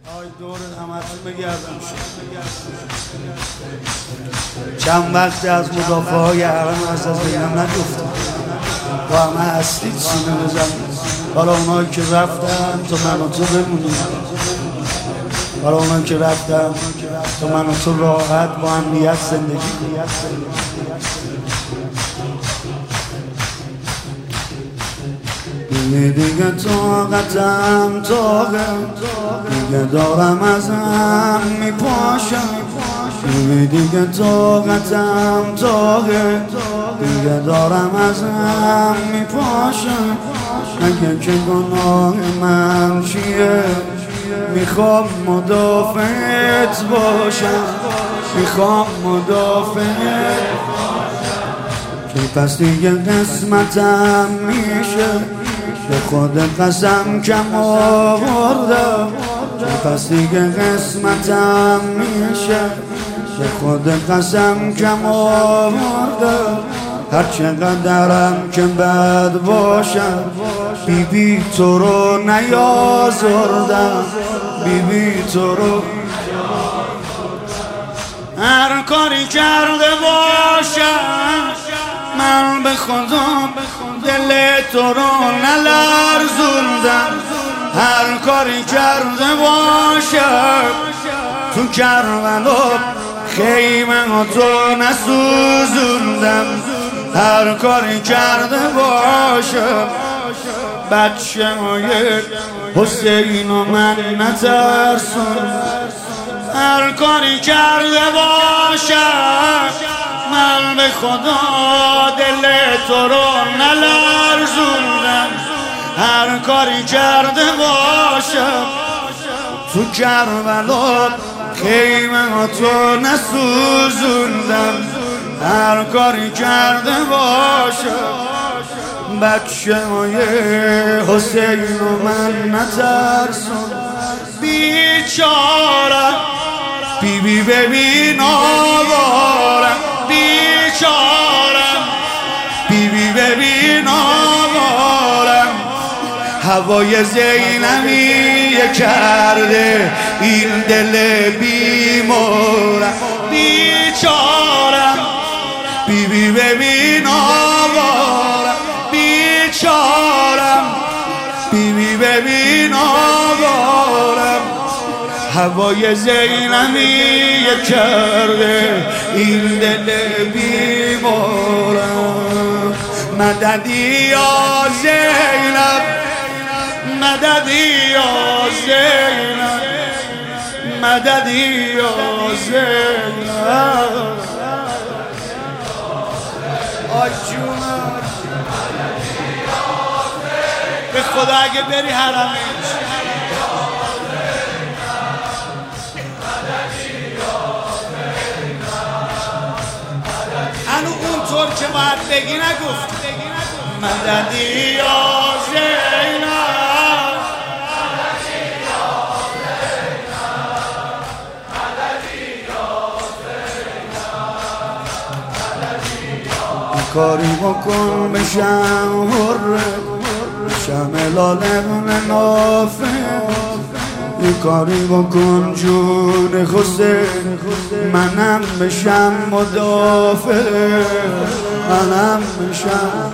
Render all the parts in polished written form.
آی دور همتون بگردم چند وقت از مدافع های حرم از بگم نگفتم با همه هستید سینه بزن برای اونایی که رفتن تو من و تو بمونیم، برای اونایی که رفتن تو من و تو راحت با امنیت زندگی کنیم. دیگه طاقتم طاقه دیگه دارم ازم میپاشم، دیگه طاقتم طاقه دیگه دارم ازم میپاشم. اگه که گناه من چیه میخوام مدافعت باشم، میخوام مدافعت که پس دیگه قسمتم میشه به خود قسم کم آوردم، که پس دیگه قسمتم میشه به خود قسم کم آوردم. هر چقدرم که بد باشم بیبی تو رو نیازردم، بیبی تو رو هر کاری کرده باشم من به خدا دل تو رو نلرزوندم، هر کاری کرده باشم تو کربلا خیمه تو نسوزوندم، هر کاری کرده باشم بچه های حسین و من نترسوندم، هر کاری کرده باشم من به خدا دل تو رو نلرزوندم، هر کاری کرده باشم تو کربلا خیمه تو نسوزوندم، هر کاری کرده باشم بچه های حسین و من نترسوندم. بیچاره بیبی ببین آوارم، بیچارم بیبی ببین آوارم، هوای زینبیه کرده این دل بیمارم. بیچارم بیبی ببین آوارم، بیچارم بیبی ببین آوارم، هوای زینبیه کرده این دل بیمارم. مددی یا زینب، مددی یا زینب، مددی یا زینب. آی جونم به خدا اگه بری حرمش هنو اونطور که باید بگی نگفت. مددی یا زینب، مددی یا زینب، مددی یا زینب، مددی یا کاری بکن بشم حره، بشم الال ابن نافع، یه کاری بکن جون حسین منم بشم مدافع، منم بشم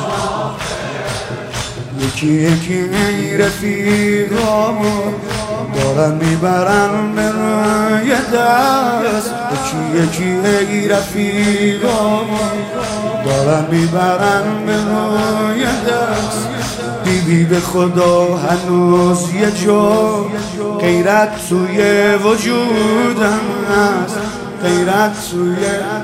یکی یکی ای رفیقامو دارن میبرن به روی دست، یکی یکی ای رفیقامو دارن میبرن به روی دست. بیبی به خدا هنوز یه جا غیرت توی وجودم هست، غیرت توی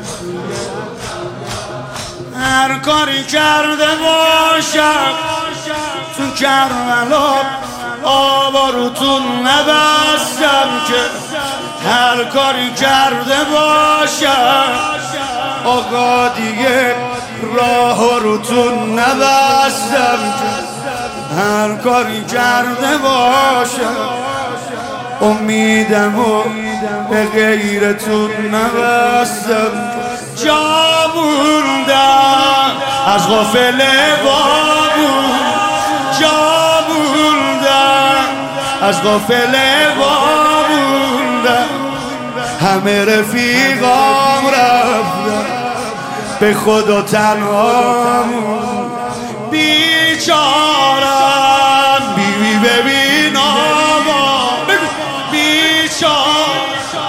هر کاری کرده باشم تو کربلا آوارتون نبستم، که هر کاری کرده باشم آقا دیگه راه روتون نبستم، که هر کاری کرده باشم امیدم و به غیرتون نبستم. جا موندم از غافل بابون، جا موندم از غافل بابون، همه رفیقام رفتن به خدا تنهامون بیچارم بیبی ببین آقا بیچارم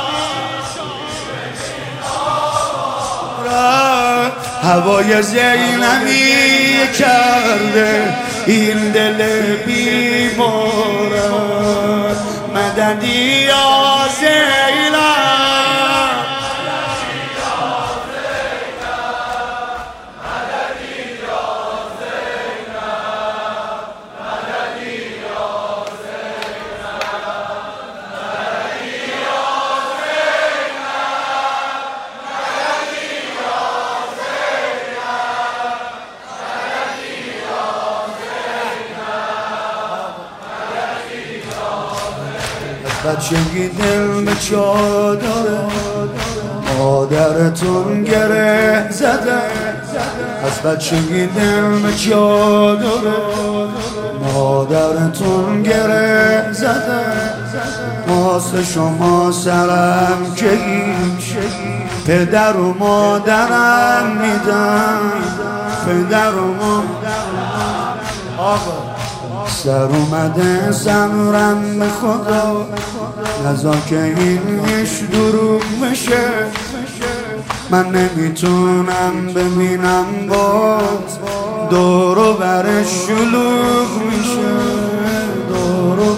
هوای زینبی کرده این دل بیمارم مددی یا زینب بچگی دل به چادره مادرتون گره زده از بچگی دل به چادره مادرتون گره زده واسه شما سرم کهیم پدر و مادرم میدم پدر و مادرم آقا سر اومده سمرم به خدا نزا که اینش دروغ بشه من نمیتونم ببینم باز دورو برش شلوغ میشه دورو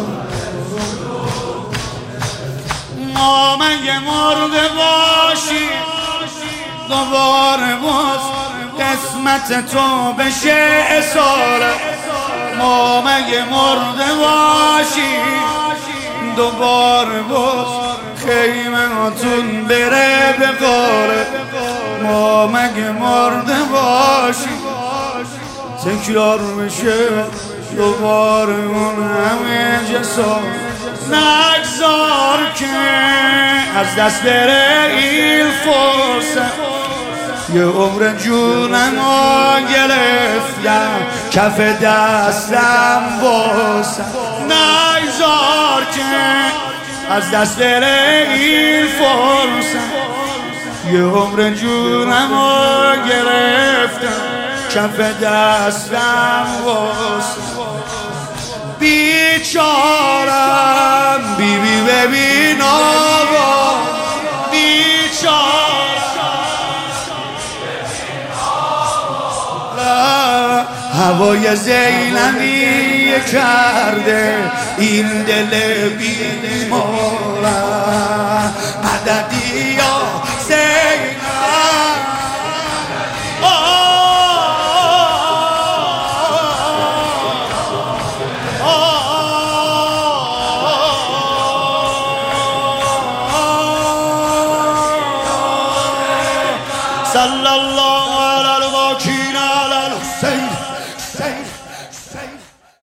ما مگه مرده باشی دوباره باز قسمت تو بشه اصاره ما مگه مرده باشی دوباره باز خیمه هاتون بره به قاره ما مگه مرده باشی تکرار بشه دوباره اون همه جسار نگذار که از دست بره این فرصت یه عمر جونمو گرفتم کف دستم باسم نگذار که از دست بره این فرصت یه عمر جونمو گرفتم کف دستم باسم بیچارم بیبی ببین آقا بیچارم هوای زینبی کرده این دل بیمارم مددی یا زینب صلی الله